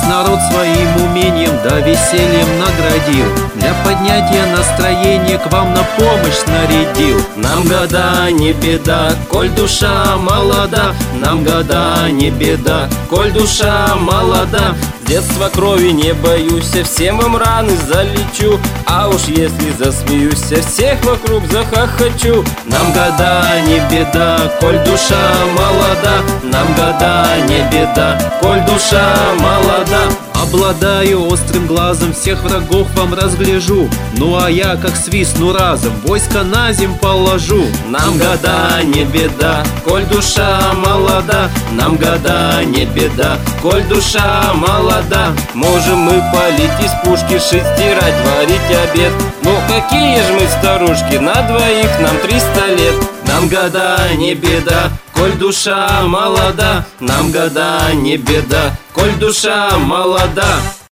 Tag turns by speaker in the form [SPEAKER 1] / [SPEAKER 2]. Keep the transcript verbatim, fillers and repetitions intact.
[SPEAKER 1] народ своим умением да весельем наградил, для поднятия настроения к вам на помощь снарядил.
[SPEAKER 2] Нам года не беда, коль душа молода, нам года не беда, коль душа молода. С детства крови не боюсь, всем вам раны залечу, а уж если засмеюсь, всех вокруг захохочу. Нам года не беда, коль душа молода, нам года не беда, коль душа молода.
[SPEAKER 1] Обладаю острым глазом, всех врагов вам разгляжу, ну а я как свистну разом, войско на зем положу.
[SPEAKER 2] Нам года не беда, коль душа молода, нам года не беда, коль душа молода. Можем мы палить из пушки, шить, стирать, варить обед, ну какие ж мы старушки, на двоих нам триста лет. Нам года не беда, коль душа молода, нам года не беда, коль душа молода.